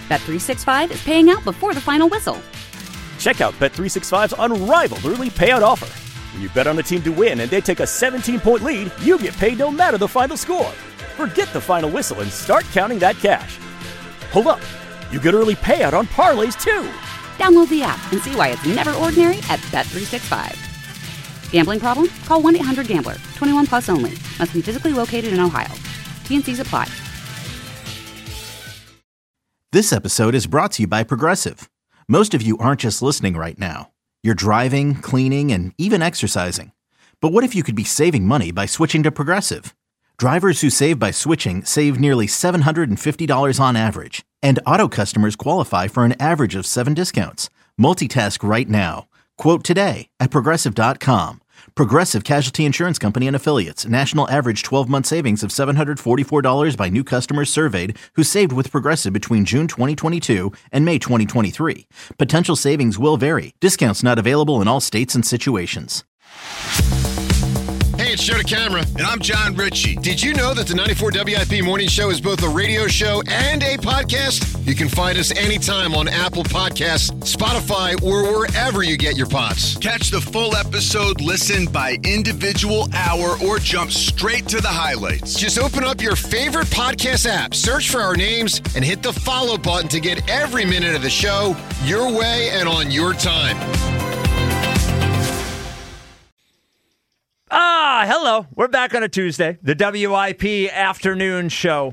Bet365 is paying out before the final whistle. Check out Bet365's unrivaled early payout offer. When you bet on a team to win and they take a 17-point lead, you get paid no matter the final score. Forget the final whistle and start counting that cash. Hold up. You get early payout on parlays, too. Download the app and see why it's never ordinary at Bet365. Gambling problem? Call 1-800-GAMBLER. 21 plus only. Must be physically located in Ohio. T&Cs apply. This episode is brought to you by Progressive. Most of you aren't just listening right now. You're driving, cleaning, and even exercising. But what if you could be saving money by switching to Progressive? Drivers who save by switching save nearly $750 on average. And auto customers qualify for an average of 7 discounts. Multitask right now. Quote today at Progressive.com. Progressive Casualty Insurance Company and Affiliates. National average 12-month savings of $744 by new customers surveyed who saved with Progressive between June 2022 and May 2023. Potential savings will vary. Discounts not available in all states and situations. Hey, it's Joe DeCamara. And I'm John Ritchie. Did you know that the 94 WIP Morning Show is both a radio show and a podcast? You can find us anytime on Apple Podcasts, Spotify, or wherever you get your pods. Catch the full episode, listen by individual hour, or jump straight to the highlights. Just open up your favorite podcast app, search for our names, and hit the follow button to get every minute of the show your way and on your time. Hello. We're back on a Tuesday, the WIP afternoon show.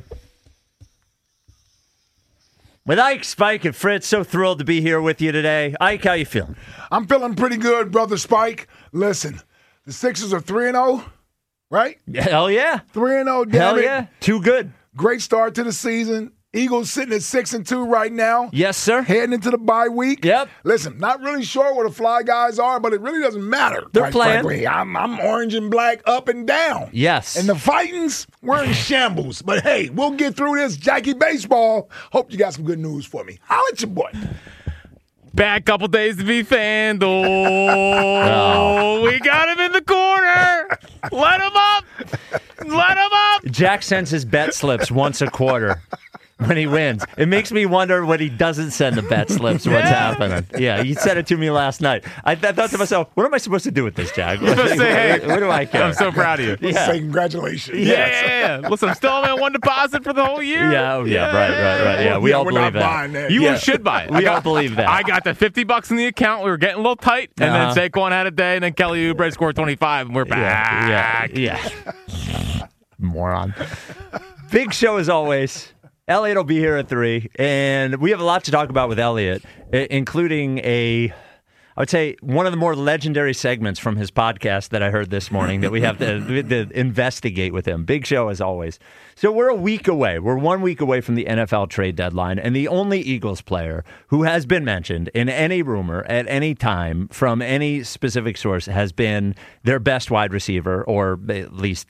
With Ike, Spike, and Fritz, so thrilled to be here with you today. Ike, how you feeling? I'm feeling pretty good, brother Spike. Listen, the Sixers are 3-0, right? Hell yeah. 3-0, damn Hell it. yeah. Too good. Great start to the season. Eagles sitting at 6-2 right now. Yes, sir. Heading into the bye week. Yep. Listen, not really sure where the Fly Guys are, but it really doesn't matter. They're playing. Frankly. I'm orange and black up and down. Yes. And the Fightins, we're in shambles. But hey, we'll get through this. Jackie Baseball. Hope you got some good news for me. Holla at your boy. Bad couple days to be FanDuel. Oh, we got him in the corner. Let him up. Let him up. Jack sends his bet slips once a quarter when he wins. It makes me wonder when he doesn't send the bet slips, what's happening. Yeah, he said it to me last night. I thought to myself, what am I supposed to do with this, Jack? You're supposed to say, hey, what do I care? I'm so proud of you. Let's say congratulations. Yeah. Listen, I'm still on one deposit for the whole year. Yeah, right. Yeah, we all believe that. You should buy it. We all believe that. I got the $50 in the account. We were getting a little tight, and then Saquon had a day, and then Kelly Oubre scored 25, and we're back. Yeah. Moron. Big show as always. Elliot will be here at 3, and we have a lot to talk about with Elliot, including I would say, one of the more legendary segments from his podcast that I heard this morning that we have to investigate with him. Big show as always. So we're a week away. We're 1 week away from the NFL trade deadline, and the only Eagles player who has been mentioned in any rumor at any time from any specific source has been their best wide receiver, or at least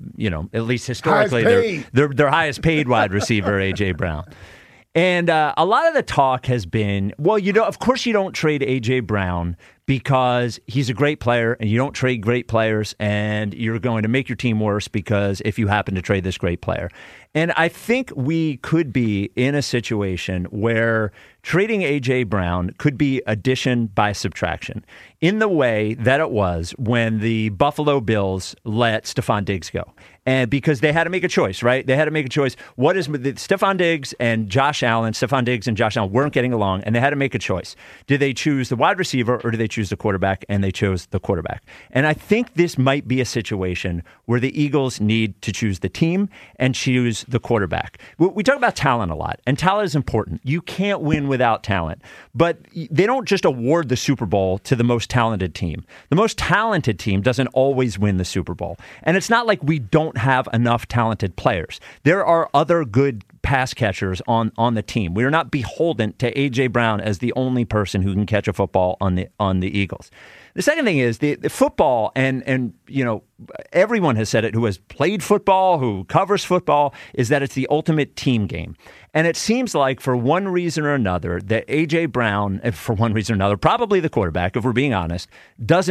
historically their highest paid wide receiver, A.J. Brown. And a lot of the talk has been, well, of course you don't trade A.J. Brown because he's a great player, and you don't trade great players, and you're going to make your team worse because if you happen to trade this great player. And I think we could be in a situation where trading A.J. Brown could be addition by subtraction in the way that it was when the Buffalo Bills let Stephon Diggs go. And because they had to make a choice, right? They had to make a choice. What is Stephon Diggs and Josh Allen? Stephon Diggs and Josh Allen weren't getting along, and they had to make a choice. Did they choose the wide receiver or did they choose the quarterback? And they chose the quarterback. And I think this might be a situation where the Eagles need to choose the team and choose the quarterback. We talk about talent a lot, and talent is important. You can't win without talent. But they don't just award the Super Bowl to the most talented team. The most talented team doesn't always win the Super Bowl. And it's not like we don't have enough talented players. There are other good pass catchers on the team. We are not beholden to A.J. Brown as the only person who can catch a football on the Eagles. The second thing is the football, and everyone has said it who has played football, who covers football, is that it's the ultimate team game. And it seems like for one reason or another that A.J. Brown, for one reason or another, probably the quarterback, if we're being honest, doesn't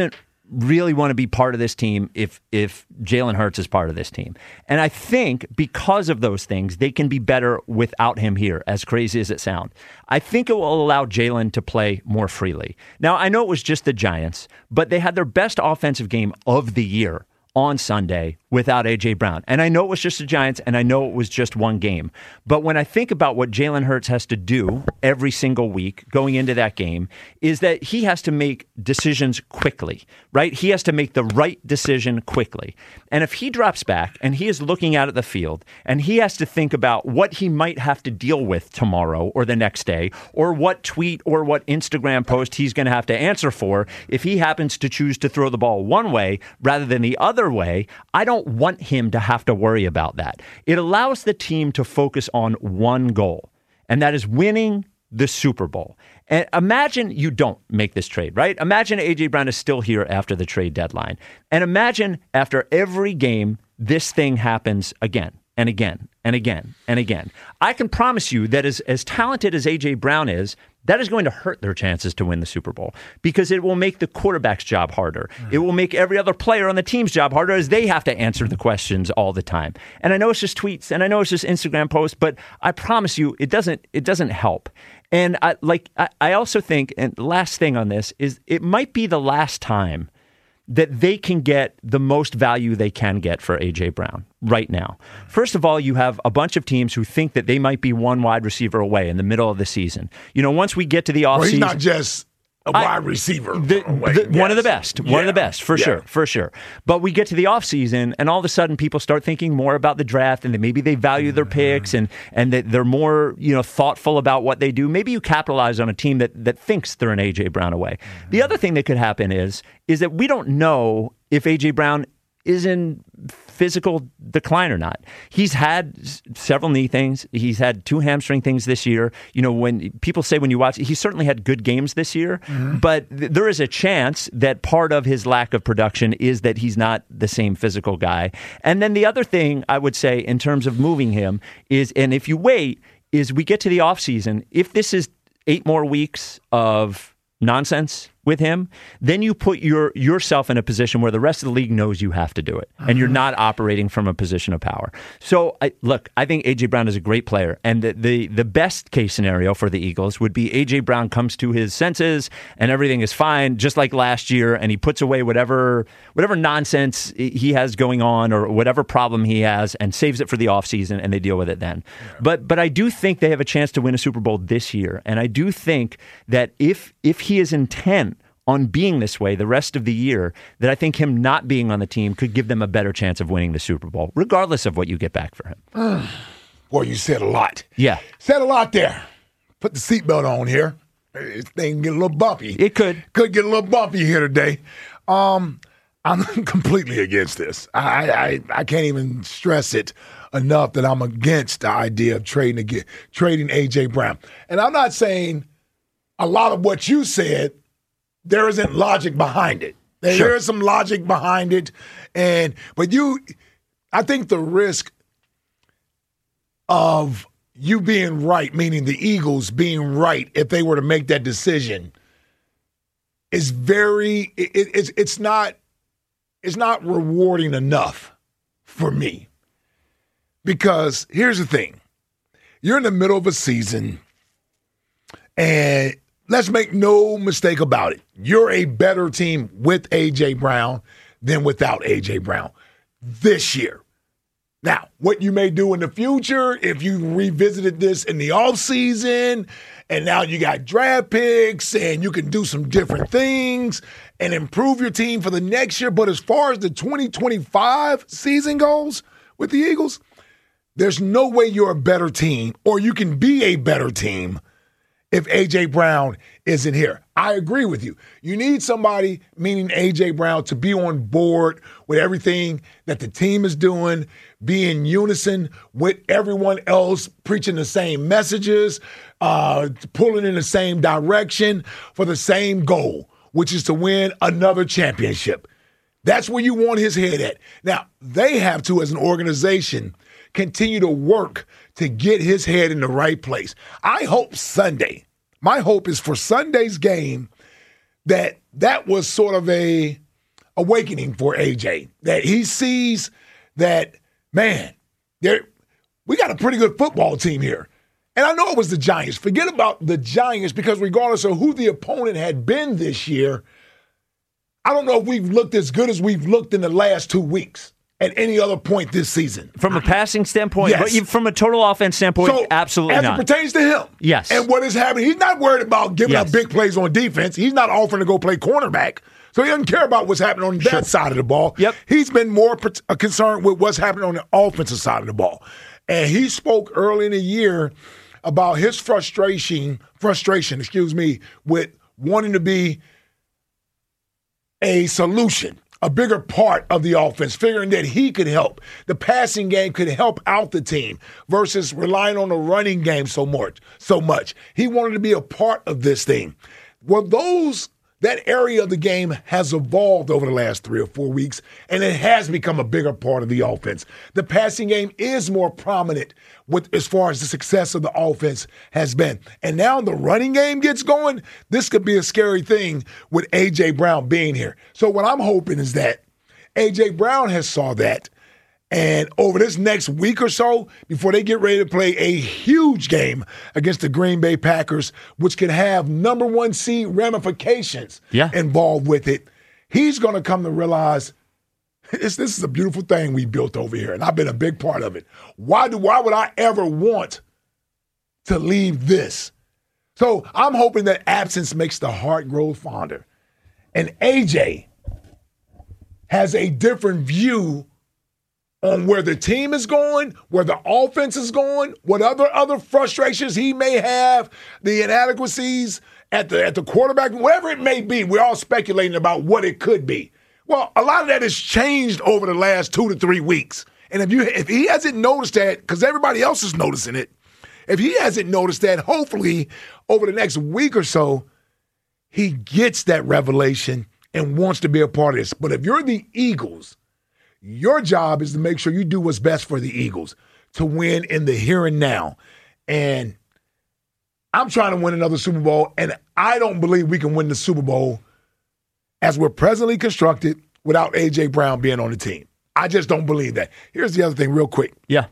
really want to be part of this team if Jalen Hurts is part of this team. And I think because of those things, they can be better without him here, as crazy as it sounds. I think it will allow Jalen to play more freely. Now, I know it was just the Giants, but they had their best offensive game of the year on Sunday without A.J. Brown. And I know it was just the Giants, and I know it was just one game. But when I think about what Jalen Hurts has to do every single week going into that game, is that he has to make decisions quickly, right? He has to make the right decision quickly. And if he drops back and he is looking out at the field and he has to think about what he might have to deal with tomorrow or the next day, or what tweet or what Instagram post he's going to have to answer for if he happens to choose to throw the ball one way rather than the other way, I don't want him to have to worry about that. It allows the team to focus on one goal, and that is winning the Super Bowl. And imagine you don't make this trade, right? Imagine A.J. Brown is still here after the trade deadline. And imagine after every game, this thing happens again and again and again and again. I can promise you that as talented as A.J. Brown is, that is going to hurt their chances to win the Super Bowl because it will make the quarterback's job harder. It will make every other player on the team's job harder as they have to answer the questions all the time. And I know it's just tweets and I know it's just Instagram posts, but I promise you it doesn't help. And I also think, and last thing on this, is it might be the last time that they can get the most value they can get for A.J. Brown right now. First of all, you have a bunch of teams who think that they might be one wide receiver away in the middle of the season. You know, once we get to the offseason... Well, he's not just a wide receiver. One of the best. One of the best, for sure. But we get to the offseason, and all of a sudden people start thinking more about the draft, and maybe they value their picks, and that they're more thoughtful about what they do. Maybe you capitalize on a team that thinks they're an A.J. Brown away. The other thing that could happen is that we don't know if A.J. Brown is in physical decline or not. He's had several knee things. He's had 2 hamstring things this year. You know, when people say when you watch, he certainly had good games this year, but there is a chance that part of his lack of production is that he's not the same physical guy. And then the other thing I would say in terms of moving him is, and if you wait, is we get to the offseason, if this is 8 more weeks of nonsense with him, then you put yourself in a position where the rest of the league knows you have to do it, and you're not operating from a position of power. So, I think A.J. Brown is a great player, and the best case scenario for the Eagles would be A.J. Brown comes to his senses, and everything is fine, just like last year, and he puts away whatever nonsense he has going on or whatever problem he has and saves it for the offseason, and they deal with it then. Yeah. But I do think they have a chance to win a Super Bowl this year, and I do think that if he is intent on being this way the rest of the year, that I think him not being on the team could give them a better chance of winning the Super Bowl, regardless of what you get back for him. Boy, you said a lot. Yeah. Said a lot there. Put the seatbelt on here. This thing can get a little bumpy. It could. Could get a little bumpy here today. I'm completely against this. I can't even stress it enough that I'm against the idea of trading A.J. Brown. And I'm not saying a lot of what you said, there isn't logic behind it. There is some logic behind it. But I think the risk of you being right, meaning the Eagles being right if they were to make that decision, is it's not rewarding enough for me. Because here's the thing. You're in the middle of a season, and let's make no mistake about it. You're a better team with A.J. Brown than without A.J. Brown this year. Now, what you may do in the future, if you revisited this in the offseason, and now you got draft picks, and you can do some different things and improve your team for the next year. But as far as the 2025 season goes with the Eagles, there's no way you're a better team, or you can be a better team if A.J. Brown isn't here. I agree with you. You need somebody, meaning A.J. Brown, to be on board with everything that the team is doing, be in unison with everyone else, preaching the same messages, pulling in the same direction for the same goal, which is to win another championship. That's where you want his head at. Now, they have to, as an organization, continue to work to get his head in the right place. I hope Sunday, my hope is for Sunday's game that was sort of a awakening for AJ. That he sees that, man, we got a pretty good football team here. And I know it was the Giants. Forget about the Giants, because regardless of who the opponent had been this year, I don't know if we've looked as good as we've looked in the last 2 weeks at any other point this season. From a passing standpoint, yes. But from a total offense standpoint, so, absolutely as not. As it pertains to him. Yes. And what is happening, he's not worried about giving up big plays on defense. He's not offering to go play cornerback. So he doesn't care about what's happening on that side of the ball. Yep. He's been more concerned with what's happening on the offensive side of the ball. And he spoke early in the year about his frustration, with wanting to be a solution, a bigger part of the offense, figuring that he could help. The passing game could help out the team versus relying on the running game so much. He wanted to be a part of this thing. Well, that area of the game has evolved over the last 3 or 4 weeks, and it has become a bigger part of the offense. The passing game is more prominent as far as the success of the offense has been. And now the running game gets going. This could be a scary thing with A.J. Brown being here. So what I'm hoping is that A.J. Brown has saw that, and over this next week or so, before they get ready to play a huge game against the Green Bay Packers, which can have number 1 seed ramifications involved with it, he's going to come to realize this is a beautiful thing we built over here, and I've been a big part of it. Why would I ever want to leave this? So I'm hoping that absence makes the heart grow fonder. And AJ has a different view on where the team is going, where the offense is going, what other frustrations he may have, the inadequacies at the quarterback, whatever it may be. We're all speculating about what it could be. Well, a lot of that has changed over the last 2 to 3 weeks. And if he hasn't noticed that, because everybody else is noticing it, if he hasn't noticed that, hopefully over the next week or so, he gets that revelation and wants to be a part of this. But if you're the Eagles, your job is to make sure you do what's best for the Eagles to win in the here and now. And I'm trying to win another Super Bowl, and I don't believe we can win the Super Bowl as we're presently constructed without A.J. Brown being on the team. I just don't believe that. Here's the other thing real quick. Yeah.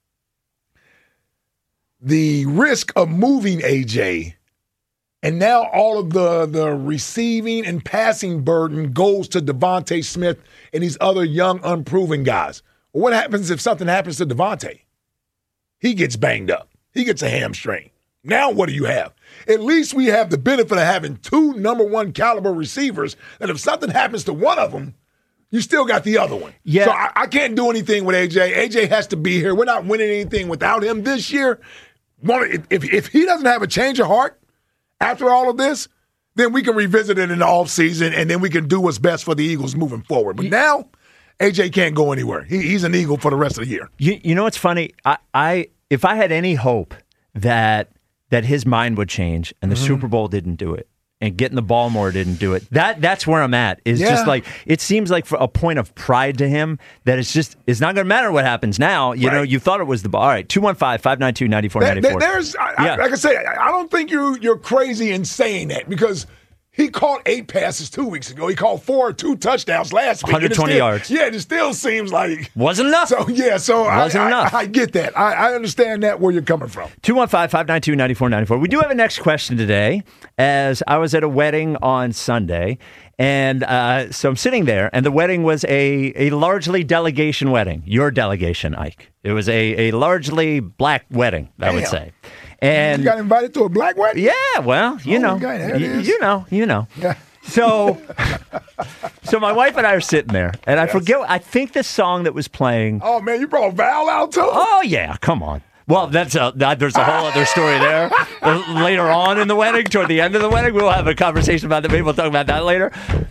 The risk of moving A.J., and now all of the receiving and passing burden goes to Devontae Smith and these other young, unproven guys. Well, what happens if something happens to Devontae? He gets banged up. He gets a hamstring. Now what do you have? At least we have the benefit of having 2 number 1 caliber receivers that if something happens to one of them, you still got the other one. Yeah. So I can't do anything with A.J. A.J. has to be here. We're not winning anything without him this year. If he doesn't have a change of heart after all of this, then we can revisit it in the offseason, and then we can do what's best for the Eagles moving forward. But now, A.J. can't go anywhere. He's an Eagle for the rest of the year. You know what's funny? If I had any hope that his mind would change and the Super Bowl didn't do it, and getting the ball more didn't do it. That's where I'm at. Is just like, it seems like for a point of pride to him that it's not going to matter what happens now. You know, you thought it was the ball. All right, 215-592-9494. Like I say, I don't think you're crazy in saying that, because he caught 8 passes 2 weeks ago. He caught 2 touchdowns last week. 120 yards. Yeah, it still seems like wasn't enough. So wasn't enough. I get that. I understand that, where you're coming from. 215-592-9494. We do have a next question today, as I was at a wedding on Sunday, and so I'm sitting there, and the wedding was a largely delegation wedding. Your delegation, Ike. It was a largely black wedding, I would say. And you got invited to a black wedding? Yeah, well, you know. Yeah. So my wife and I are sitting there, and I forget, I think the song that was playing. Oh, man, you brought Val out too? Oh, yeah, come on. Well, there's a whole other story there. Later on in the wedding, toward the end of the wedding, we'll have a conversation about that. Maybe we'll talk about that later.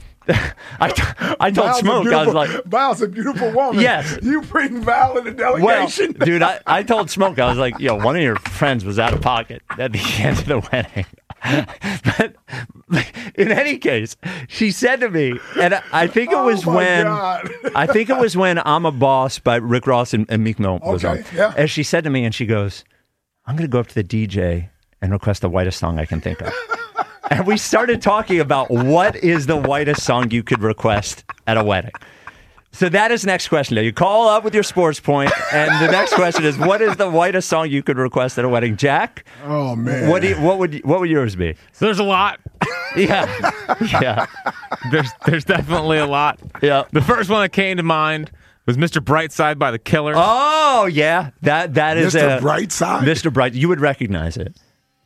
I told Smoke, I was like, Val's a beautiful woman. Yes. You bring Val in the delegation. Well, dude, I told Smoke, I was like, one of your friends was out of pocket at the end of the wedding. But in any case, she said to me, and I think it was when I'm a Boss by Rick Ross and Meek Mill was on. Yeah. And she said to me, and she goes, I'm going to go up to the DJ and request the whitest song I can think of. And we started talking about what is the whitest song you could request at a wedding. So that is the next question. Now you call up with your sports point, and the next question is, what is the whitest song you could request at a wedding? Jack? Oh, man. What would yours be? So there's a lot. Yeah. There's definitely a lot. Yeah. The first one that came to mind was Mr. Brightside by the Killers. Oh, yeah. That is Mr. Brightside? Mr. Bright. You would recognize it.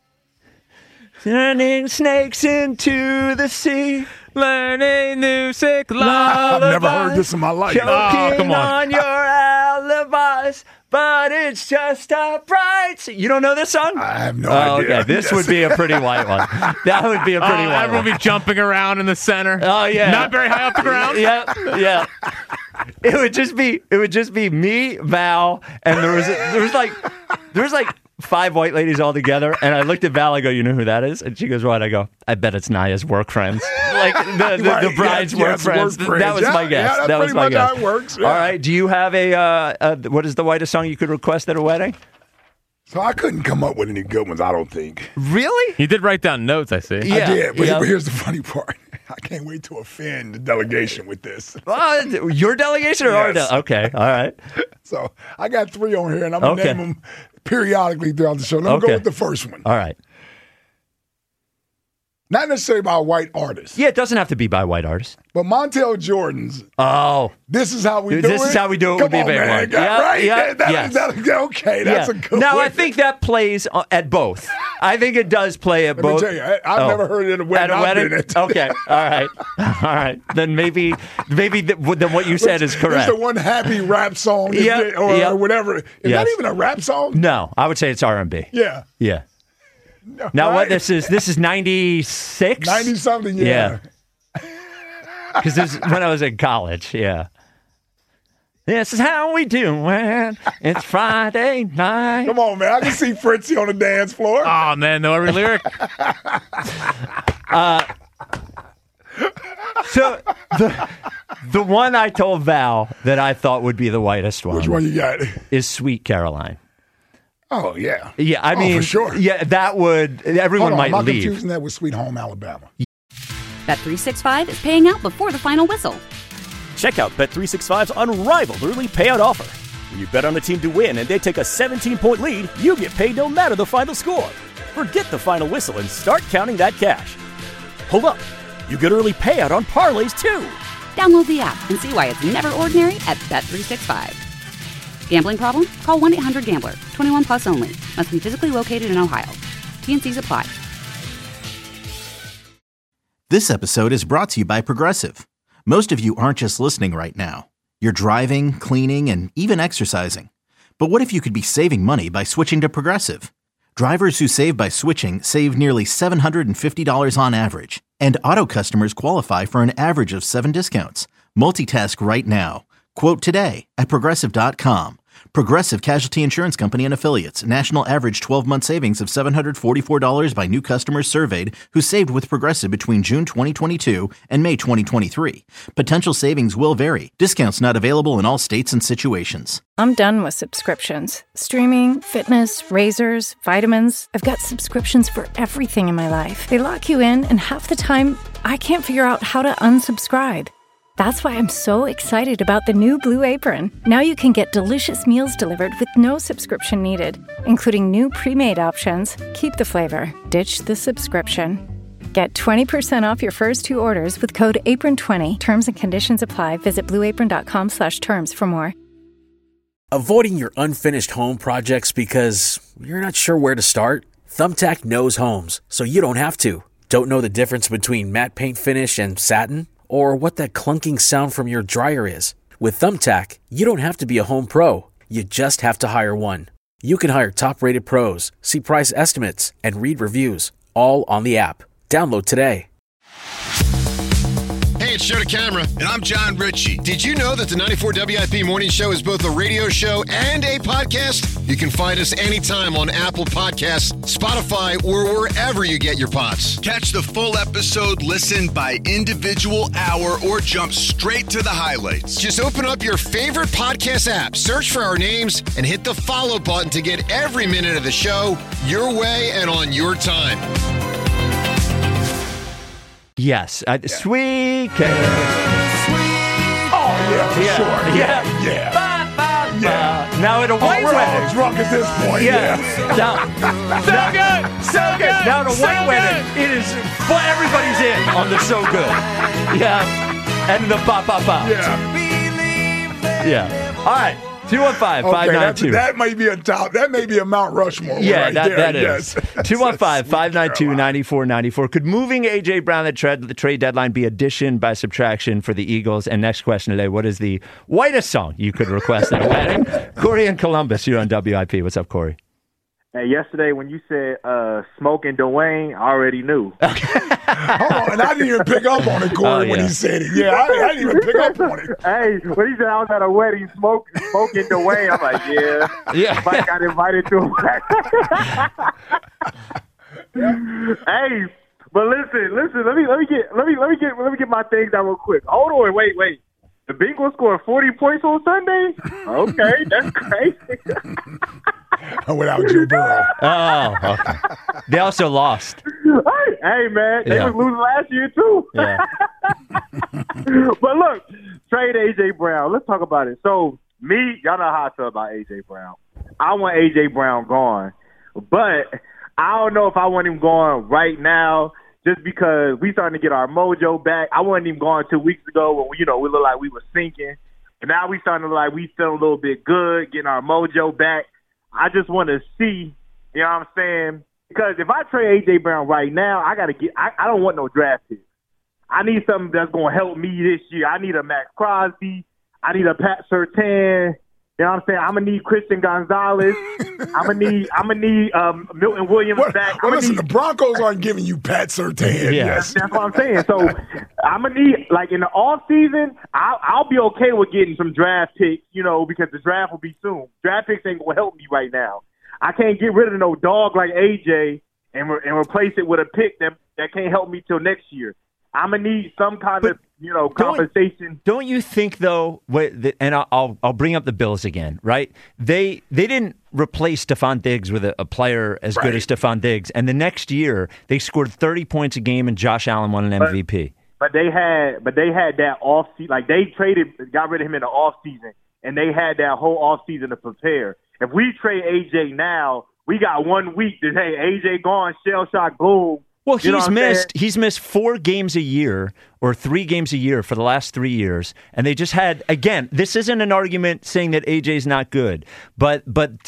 Turning snakes into the sea. Learning new sick lullabies. I've never heard this in my life. Choking come on. on your alibis, but it's just a bright sea. You don't know this song? I have no idea. Okay, this would be a pretty white one. That would be a pretty white Everyone one. would be jumping around in the center. Oh, yeah. Not very high off the ground. Yeah. It would just be me, Val, and there was like 5 white ladies all together, and I looked at Val, I go, you know who that is? And she goes, what? I go, I bet it's Naya's work friends. Like the bride's work friends. That was my guess. Yeah, that was my guess. How it works. Yeah. All right, do you have what is the whitest song you could request at a wedding? So I couldn't come up with any good ones, I don't think. Really? You did write down notes, I see. Yeah. I did, but Yeah. here's the funny part. I can't wait to offend the delegation with this. Your delegation or our Yes. Okay, all right. So I got 3 on here, and I'm going to Okay. name them periodically throughout the show. Let me go with the first one. All right. Not necessarily by a white artist, Yeah, it doesn't have to be by white artists. but Montel Jordan's Oh. This Is How We Do It. This Is How We Do It would Come be a on, big man. one. Yeah, Yeah, right? yeah, That- yes. okay, that's a good Now, one. I think that plays at both. I think it does play at Let both. me tell you, I've never heard it at a wedding. At a I've wedding? been at. Okay, all right. Then maybe then what you said is correct. It's the one happy rap song Yep, or yep. whatever. Is that Yes. even a rap song? No, I would say it's R&B. Yeah. Yeah. Now Right? what this is 96? 90-something, yeah. Because this is when I was in college, yeah. This is how we do it. It's Friday night. Come on, man. I can see Fritzy on the dance floor. Oh, man, know every lyric. So the one I told Val that I thought would be the whitest one, Which one you got? is Sweet Caroline. Oh, yeah. Yeah, I mean, for sure. Yeah, that would everyone Hold on, might am I leave. confusing that with Sweet Home Alabama? Bet365 is paying out before the final whistle. Check out Bet365's unrivaled early payout offer. When you bet on a team to win and they take a 17-point lead, you get paid no matter the final score. Forget the final whistle and start counting that cash. Hold up. You get early payout on parlays, too. Download the app and see why it's never ordinary at Bet365. Gambling problem? Call 1-800-GAMBLER. 21 plus only. Must be physically located in Ohio. T&Cs apply. This episode is brought to you by Progressive. Most of you aren't just listening right now. You're driving, cleaning, and even exercising. But what if you could be saving money by switching to Progressive? Drivers who save by switching save nearly $750 on average. And auto customers qualify for an average of 7 discounts. Multitask right now. Quote today at Progressive.com. Progressive Casualty Insurance Company and Affiliates. National average 12-month savings of $744 by new customers surveyed who saved with Progressive between June 2022 and May 2023. Potential savings will vary. Discounts not available in all states and situations. I'm done with subscriptions. Streaming, fitness, razors, vitamins. I've got subscriptions for everything in my life. They lock you in, and half the time, I can't figure out how to unsubscribe. That's why I'm so excited about the new Blue Apron. Now you can get delicious meals delivered with no subscription needed, including new pre-made options. Keep the flavor, ditch the subscription. Get 20% off your first 2 orders with code APRON20. Terms and conditions apply. Visit blueapron.com/terms for more. Avoiding your unfinished home projects because you're not sure where to start? Thumbtack knows homes, so you don't have to. Don't know the difference between matte paint finish and satin? Or what that clunking sound from your dryer is? With Thumbtack, you don't have to be a home pro. You just have to hire one. You can hire top-rated pros, see price estimates, and read reviews, all on the app. Download today. Hey, it's Joe DeCamera. And I'm John Ritchie. Did you know that the 94 WIP Morning Show is both a radio show and a podcast? You can find us anytime on Apple Podcasts, Spotify, or wherever you get your pods. Catch the full episode, listen by individual hour, or jump straight to the highlights. Just open up your favorite podcast app, search for our names, and hit the follow button to get every minute of the show your way and on your time. Yes. Sweet Caroline. Oh, yeah, for sure. Yeah. Now at a white we're wedding. all drunk at this point. Yeah. So good. Now at a white So wedding, it is everybody's in on the so good. Yeah. And the ba-ba-ba. Yeah. All right. 215-592. That might be a top. That may be a Mount Rushmore. Yeah, right that there. is. Yes. 215-592-9494. Could moving A.J. Brown at the trade deadline be addition by subtraction for the Eagles? And next question today, what is the whitest song you could request at a wedding? Corey in Columbus, you're on WIP. What's up, Corey? Hey, yesterday when you said smoking Dwayne, I already knew. Hold on, and I didn't even pick up on it, Corey, when he said it. Yeah, I didn't even pick up on it. Hey, when he said I was at a wedding smoking Dwayne, I'm like, yeah. Mike got invited to a wedding. Hey, but listen. Let me get my things out real quick. Hold on, wait. The Bengals scored 40 points on Sunday? Okay, that's crazy. Without Joe Burrow. Oh, okay. They also lost. Hey, man, they was losing last year, too. Yeah. But look, trade A.J. Brown. Let's talk about it. So, y'all know how I feel about A.J. Brown. I want A.J. Brown gone. But I don't know if I want him gone right now just because we starting to get our mojo back. I wasn't even gone 2 weeks ago when, we looked like we were sinking. But now we starting to look like we feel a little bit good, getting our mojo back. I just want to see, you know what I'm saying? Because if I trade A.J. Brown right now, I don't want no draft pick. I need something that's going to help me this year. I need a Max Crosby. I need a Pat Surtain. You know what I'm saying? I'm going to need Christian Gonzalez. I'm going to need Milton Williams back. Listen, the Broncos aren't giving you Pat Surtain. Yeah. Yes. That's what I'm saying. So I'm going to need, like in the offseason, I'll be okay with getting some draft picks, because the draft will be soon. Draft picks ain't going to help me right now. I can't get rid of no dog like AJ and replace it with a pick that can't help me till next year. I'm going to need some kind of, compensation. Don't you think, though, and I'll bring up the Bills again, right? They didn't replace Stephon Diggs with a player as good as Stephon Diggs. And the next year, they scored 30 points a game, and Josh Allen won an MVP. But they had that off season. Like, they got rid of him in the off season, and they had that whole off season to prepare. If we trade AJ now, we got 1 week to, hey, AJ gone, shell shock, boom. Well, he's missed 4 games a year or 3 games a year for the last 3 years, and they just had, again, this isn't an argument saying that AJ's not good, but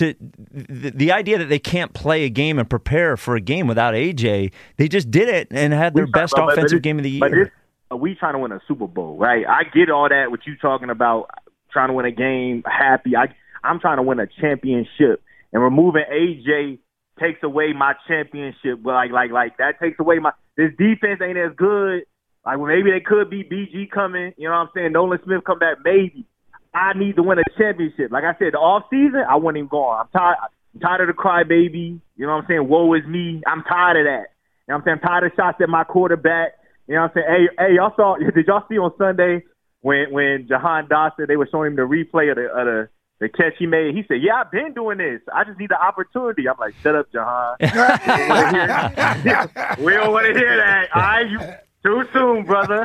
the idea that they can't play a game and prepare for a game without AJ, they just did it and had their best offensive game of the year. We trying to win a Super Bowl, right? I get all that, what you talking about, trying to win a game, happy. I'm trying to win a championship, and removing AJ takes away my championship. Like that takes away this defense ain't as good. Like, well, maybe they could be BG coming. You know what I'm saying? Nolan Smith come back, maybe. I need to win a championship. Like I said, the off season, I want him gone. I'm tired of the crybaby. You know what I'm saying? Woe is me. I'm tired of that. You know what I'm saying? I'm tired of shots at my quarterback. You know what I'm saying? Hey, did y'all see on Sunday when Jahan Dotson, they were showing him the replay of the catch he made? He said, yeah, I've been doing this. I just need the opportunity. I'm like, shut up, Jahan. We don't want to hear that. All right, you too soon, brother.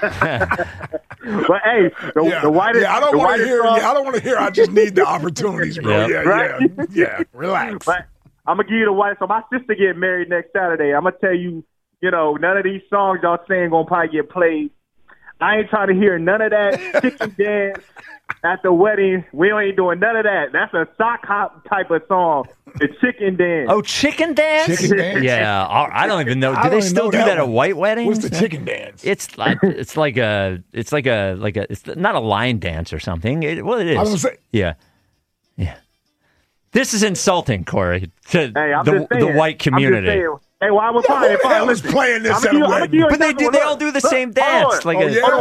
But hey, the whitest. Yeah, I don't want to hear. I don't want to hear. I just need the opportunities, bro. Yeah. Relax. But I'm gonna give you the whitest. So my sister getting married next Saturday. I'm gonna tell you, none of these songs y'all saying gonna probably get played. I ain't trying to hear none of that chicken dance at the wedding. We ain't doing none of that. That's a sock hop type of song. The chicken dance. Oh, chicken dance? Chicken dance? Yeah, I don't even know. Do they still do that at white weddings? What's the chicken dance? It's not a line dance or something. It is. I was gonna say. Yeah. This is insulting, Corey, to the white community. Hey, well, I was fine. I was playing this at a wedding. But they all do the same dance. Mo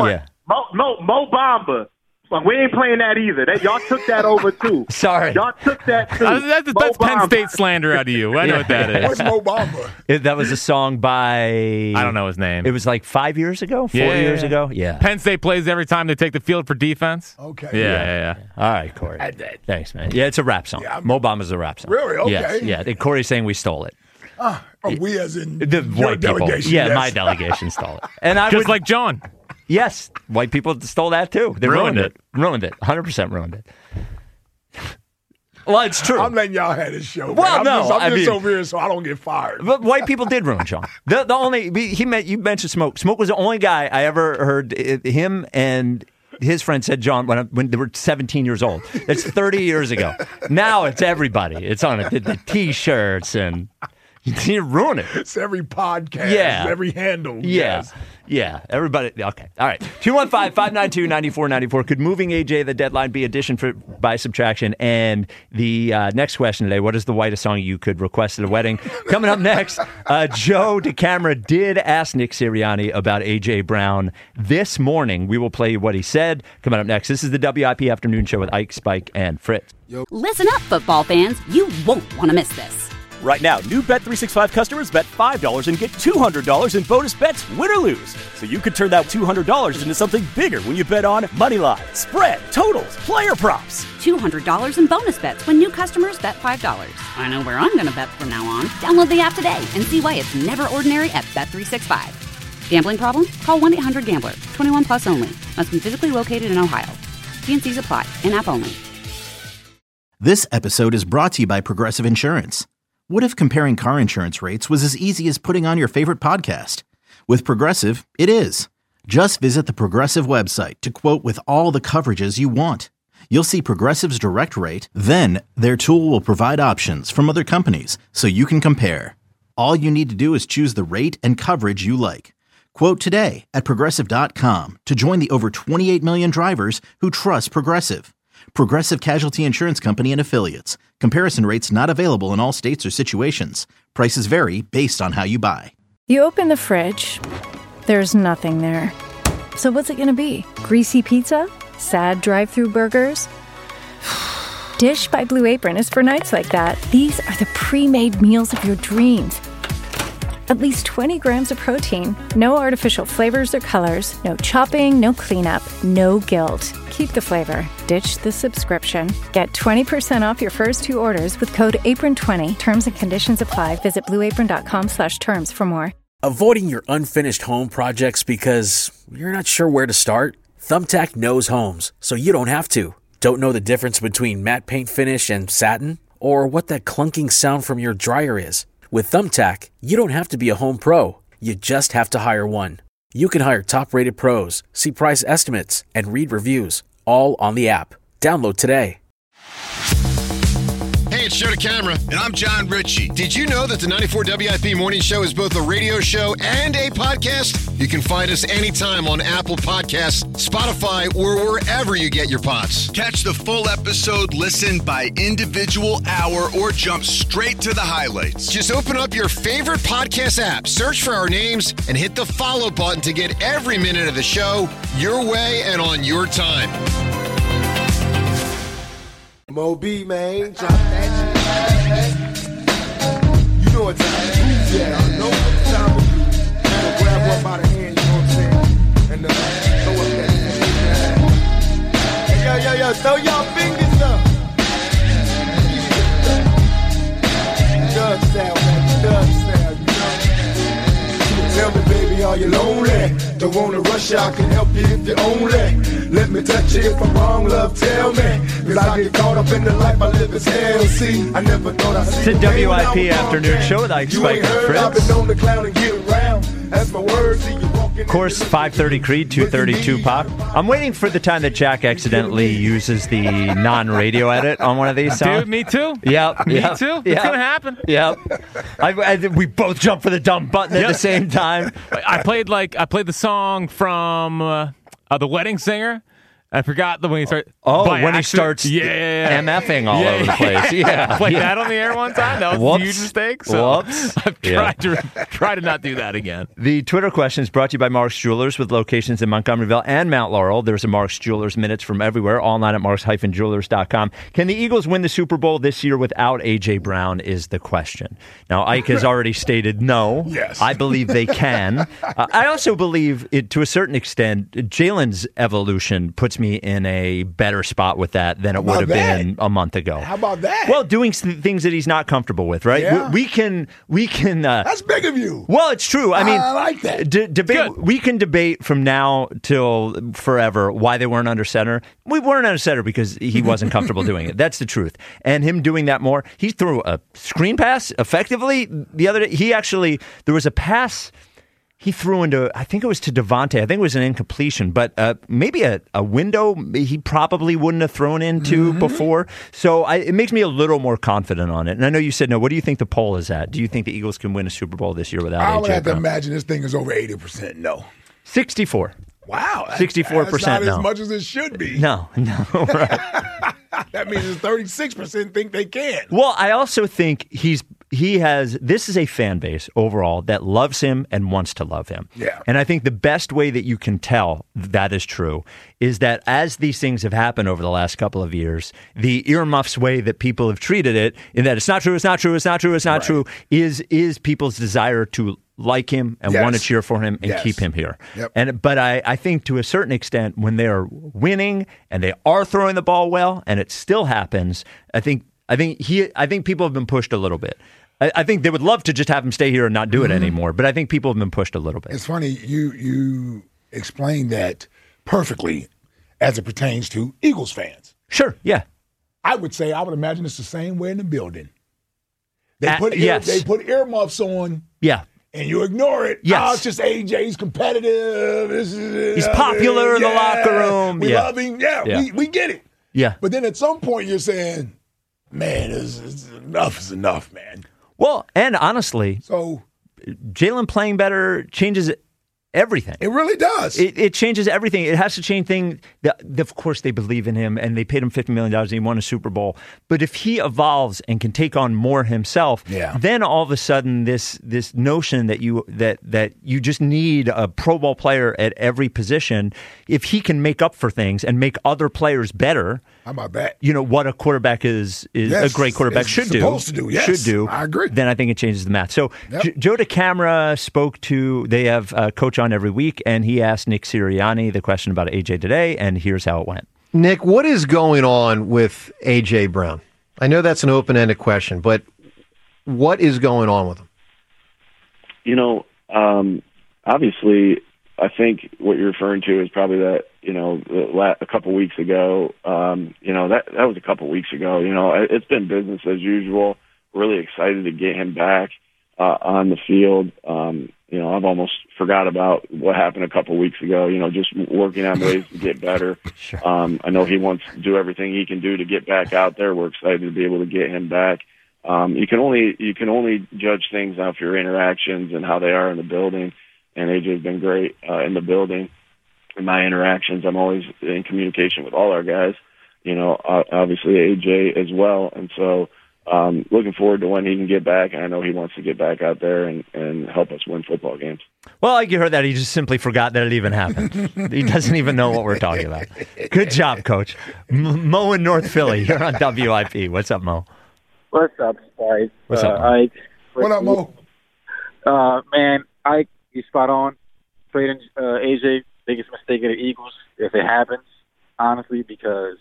Bamba. Like, we ain't playing that either. Y'all took that over, too. Sorry. Y'all took that, too. That's Penn State slander out of you. I know what that is. What's Mo Bamba? That was a song by... I don't know his name. It was like 5 years ago? 4 years ago? Yeah. Penn State plays every time they take the field for defense. Okay. Yeah. All right, Corey. Thanks, man. Yeah, it's a rap song. Mo Bamba's a rap song. Really? Okay. Yes, yeah. Corey's saying we stole it. We as in the your white people. delegation. Yeah, yes. my delegation stole it. And I Just like John. Yes, white people stole that too. They ruined it. 100% ruined it. Well, it's true. I'm letting y'all have this show. Well, man. no, I'm just over here so I don't get fired. But white people did ruin Sean. The only you mentioned Smoke. Smoke was the only guy I ever heard him and his friend said John when they were 17 years old. That's 30 years ago. Now it's everybody. It's on the T-shirts and you ruin it. It's every podcast. Yeah. Every handle. Yeah. Yes. Yeah, everybody. Okay, all right. 215-592-9494. Could moving AJ the deadline be addition by subtraction? And the next question today: what is the whitest song you could request at a wedding? Coming up next, Joe DeCamera did ask Nick Sirianni about AJ Brown this morning. We will play you what he said. Coming up next, this is the WIP Afternoon Show with Ike, Spike, and Fritz. Listen up, football fans. You won't want to miss this. Right now, new Bet365 customers bet $5 and get $200 in bonus bets, win or lose. So you could turn that $200 into something bigger when you bet on money line, spread, totals, player props. $200 in bonus bets when new customers bet $5. I know where I'm going to bet from now on. Download the app today and see why it's never ordinary at Bet365. Gambling problem? Call 1-800-GAMBLER. 21 plus only. Must be physically located in Ohio. T&Cs apply. In-app only. This episode is brought to you by Progressive Insurance. What if comparing car insurance rates was as easy as putting on your favorite podcast? With Progressive, it is. Just visit the Progressive website to quote with all the coverages you want. You'll see Progressive's direct rate, then their tool will provide options from other companies so you can compare. All you need to do is choose the rate and coverage you like. Quote today at Progressive.com to join the over 28 million drivers who trust Progressive. Progressive Casualty Insurance Company and Affiliates. Comparison rates not available in all states or situations. Prices vary based on how you buy. You open the fridge, there's nothing there. So what's it going to be? Greasy pizza? Sad drive-through burgers? Dish by Blue Apron is for nights like that. These are the pre-made meals of your dreams. At least 20 grams of protein, no artificial flavors or colors, no chopping, no cleanup, no guilt. Keep the flavor. Ditch the subscription. Get 20% off your first two orders with code APRON20. Terms and conditions apply. Visit blueapron.com/terms for more. Avoiding your unfinished home projects because you're not sure where to start? Thumbtack knows homes, so you don't have to. Don't know the difference between matte paint finish and satin? Or what that clunking sound from your dryer is? With Thumbtack, you don't have to be a home pro. You just have to hire one. You can hire top-rated pros, see price estimates, and read reviews, all on the app. Download today. Hey, it's Joe DeCamera. And I'm John Ritchie. Did you know that the 94 WIP Morning Show is both a radio show and a podcast? You can find us anytime on Apple Podcasts, Spotify, or wherever you get your pods. Catch the full episode, listen by individual hour, or jump straight to the highlights. Just open up your favorite podcast app, search for our names, and hit the follow button to get every minute of the show your way and on your time. Moby, man, drop that shit. You know what time it is. Yeah, I know what time it is. So grab one by the hand, you know what I'm saying? And throw up that shit. Hey, yo, throw y'all fingers up. Dub style, man, dub style, you know? Tell me, baby, are you lonely? Don't wanna rush, I can help you if you're only. Let me touch you if I'm wrong, love, tell me. Cause I get caught up in the life I live as hell. See, I never thought I'd see It's a WIP Afternoon Show with Ike, Spike, and Fritz. I've been known to clown and get around. That's my word, see you walking. Of course, 5:30 Creed, 2:30 Tupac. I'm waiting for the time that Jack accidentally uses the non-radio edit on one of these songs. Dude, me too. Yep. Me too. It's going to happen. Yep. We both jumped for the dumb button at the same time. I played the song from The Wedding Singer. I forgot when he started. When he starts MFing all over the place. Yeah. I played that on the air one time. That was a huge mistake. So I've tried to not do that again. The Twitter question is brought to you by Mark's Jewelers with locations in Montgomeryville and Mount Laurel. There's a Mark's Jewelers Minutes from everywhere, online at marks-jewelers.com. Can the Eagles win the Super Bowl this year without A.J. Brown is the question. Now, Ike has already stated no. Yes. I believe they can. I also believe, to a certain extent, Jalen's evolution puts me me in a better spot with that than it would have been a month ago. How about that? Well, doing things that he's not comfortable with, right? Yeah. We can. That's big of you. Well, it's true. I mean, I like that. Debate. We can debate from now till forever why they weren't under center. We weren't under center because he wasn't comfortable doing it. That's the truth. And him doing that more, he threw a screen pass effectively the other day. There was a pass he threw into, I think it was to Devontae. I think it was an incompletion, but maybe a window he probably wouldn't have thrown into before. So it makes me a little more confident on it. And I know you said no. What do you think the poll is at? Do you think the Eagles can win a Super Bowl this year without AJ I would have to Brown? imagine this thing is over 80% no. 64. Wow. 64% That's not no. as much as it should be. No. Right. That means 36% think they can. Well, I also think this is a fan base overall that loves him and wants to love him. Yeah. And I think the best way that you can tell that is true is that as these things have happened over the last couple of years, the earmuffs way that people have treated it, in that it's not true, is people's desire to like him and want to cheer for him and keep him here. Yep. But I think to a certain extent, when they are winning and they are throwing the ball well, and it still happens, I think people have been pushed a little bit. I think they would love to just have him stay here and not do it anymore, but I think people have been pushed a little bit. It's funny you explained that perfectly as it pertains to Eagles fans. Sure, yeah. I would imagine it's the same way in the building. They Yes. put earmuffs on. Yeah. And you ignore it. Yes. Oh, it's just AJ's competitive. He's popular in the locker room. We love him. Yeah. We get it. Yeah. But then at some point you're saying, man, enough is enough, man. Well, and honestly, so Jalen playing better changes everything. It really does. It changes everything. It has to change things. Of course, they believe in him, and they paid him $50 million, and he won a Super Bowl. But if he evolves and can take on more himself, then all of a sudden this notion that you just need a Pro Bowl player at every position, if he can make up for things and make other players better. How about that? You know what a quarterback is a great quarterback should do. Supposed to do, yes. Should do. I agree. Then I think it changes the math. So Joe DeCamara spoke to. They have Coach on every week, and he asked Nick Sirianni the question about AJ today, and here's how it went. Nick, what is going on with AJ Brown? I know that's an open-ended question, but what is going on with him? You know, obviously, I think what you're referring to is probably that, you know, a couple weeks ago. You know, that was a couple weeks ago. You know, it's been business as usual. Really excited to get him back on the field. You know, I've almost forgot about what happened a couple weeks ago. You know, just working on ways to get better. Sure. I know he wants to do everything he can do to get back out there. We're excited to be able to get him back. You can only judge things off your interactions and how they are in the building. And AJ's been great in the building. In my interactions, I'm always in communication with all our guys. You know, obviously AJ as well. And so looking forward to when he can get back. I know he wants to get back out there and help us win football games. Well, like you heard that, he just simply forgot that it even happened. He doesn't even know what we're talking about. Good job, Coach. Mo in North Philly. You're on WIP. What's up, Mo? What's up, guys? What's up, Mo? Ike. What up, Mo? Man, Ike, you spot on. Trading AJ, biggest mistake of the Eagles, if it happens, honestly, because